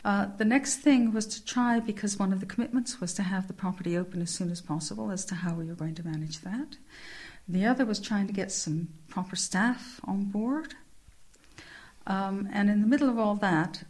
The next thing was to try, because one of the commitments was to have the property open as soon as possible, as to how we were going to manage that. The other was trying to get some proper staff on board. And in the middle of all that,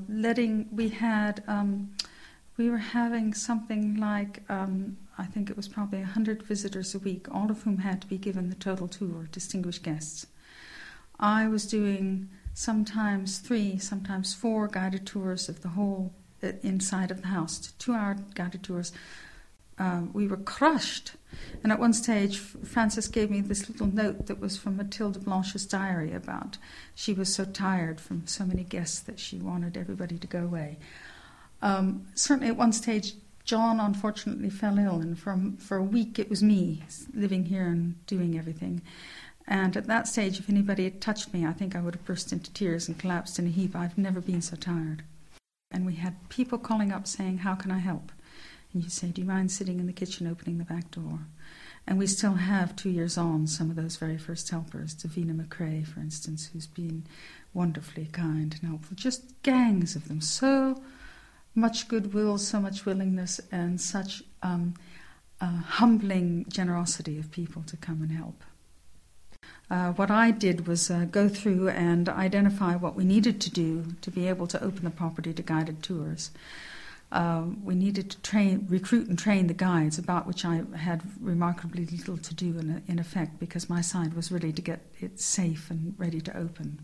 we were having something like, I think it was probably 100 visitors a week, all of whom had to be given the total tour, distinguished guests. I was doing sometimes 3, sometimes 4 guided tours of the whole inside of the house, 2-hour guided tours. We were crushed. And at one stage, Frances gave me this little note that was from Mathilde Blanche's diary about she was so tired from so many guests that she wanted everybody to go away. Certainly at one stage, John unfortunately fell ill, and for a week it was me living here and doing everything. And at that stage, if anybody had touched me, I think I would have burst into tears and collapsed in a heap. I've never been so tired. And we had people calling up saying, "How can I help?" And you say, "Do you mind sitting in the kitchen opening the back door?" And we still have, 2 years on, some of those very first helpers. Davina McRae, for instance, who's been wonderfully kind and helpful. Just gangs of them. So much goodwill, so much willingness, and such humbling generosity of people to come and help. What I did was go through and identify what we needed to do to be able to open the property to guided tours. We needed to recruit and train the guides, about which I had remarkably little to do in effect, because my side was really to get it safe and ready to open.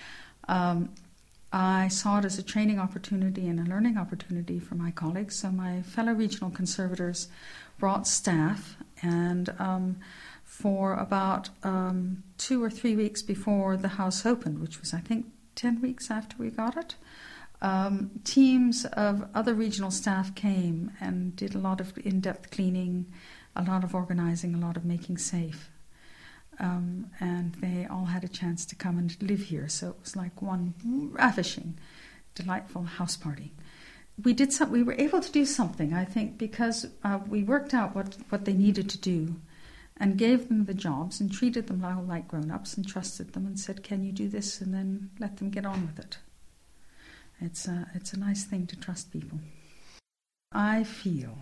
I saw it as a training opportunity and a learning opportunity for my colleagues, so my fellow regional conservators brought staff, and for about 2 or 3 weeks before the house opened, which was, I think, 10 weeks after we got it, teams of other regional staff came and did a lot of in-depth cleaning, a lot of organizing, a lot of making safe. And they all had a chance to come and live here, so it was like one ravishing, delightful house party. We were able to do something, I think, because we worked out what they needed to do and gave them the jobs and treated them like grown-ups and trusted them and said, "Can you do this?" and then let them get on with it. It's a nice thing to trust people. I feel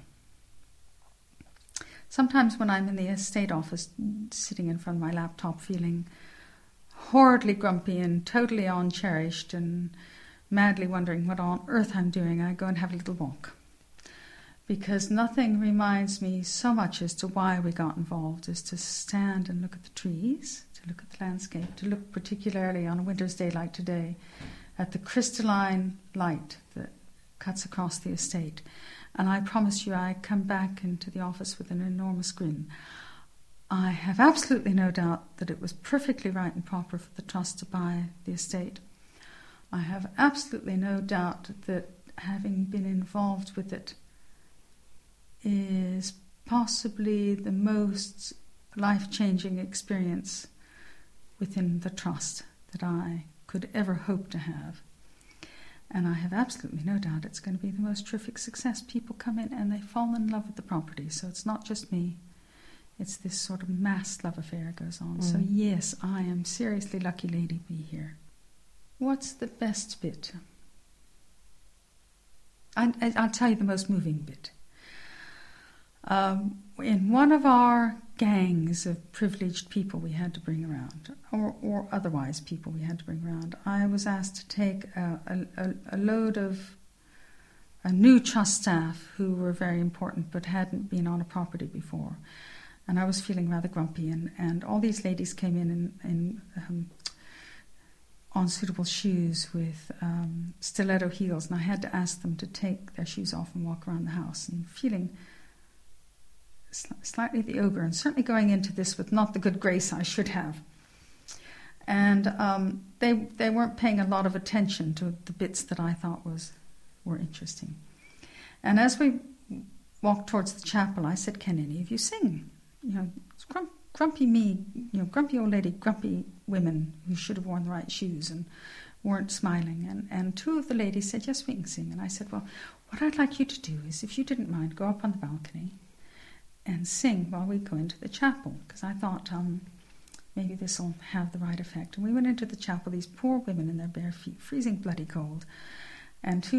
sometimes when I'm in the estate office, sitting in front of my laptop, feeling horridly grumpy and totally uncherished and madly wondering what on earth I'm doing, I go and have a little walk. Because nothing reminds me so much as to why we got involved as to stand and look at the trees, to look at the landscape, to look particularly on a winter's day like today at the crystalline light that cuts across the estate. And I promise you, I come back into the office with an enormous grin. I have absolutely no doubt that it was perfectly right and proper for the trust to buy the estate. I have absolutely no doubt that having been involved with it is possibly the most life-changing experience within the trust that I could ever hope to have. And I have absolutely no doubt it's going to be the most terrific success. People come in and they fall in love with the property. So it's not just me. It's this sort of mass love affair goes on. So yes, I am seriously lucky lady to be here. What's the best bit? I'll tell you the most moving bit. In one of our gangs of privileged people we had to bring around, or otherwise people we had to bring around, I was asked to take a load of new trust staff who were very important but hadn't been on a property before. And I was feeling rather grumpy, and all these ladies came in unsuitable shoes with stiletto heels, and I had to ask them to take their shoes off and walk around the house, and feeling slightly the ogre, and certainly going into this with not the good grace I should have. And they weren't paying a lot of attention to the bits that I thought were interesting. And as we walked towards the chapel, I said, "Can any of you sing? You know, it's grumpy me, you know, grumpy old lady, grumpy women who should have worn the right shoes and weren't smiling." And 2 of the ladies said, "Yes, we can sing." And I said, "Well, what I'd like you to do is, if you didn't mind, go up on the balcony and sing while we go into the chapel," because I thought maybe this will have the right effect. And we went into the chapel, these poor women in their bare feet, freezing bloody cold, and 2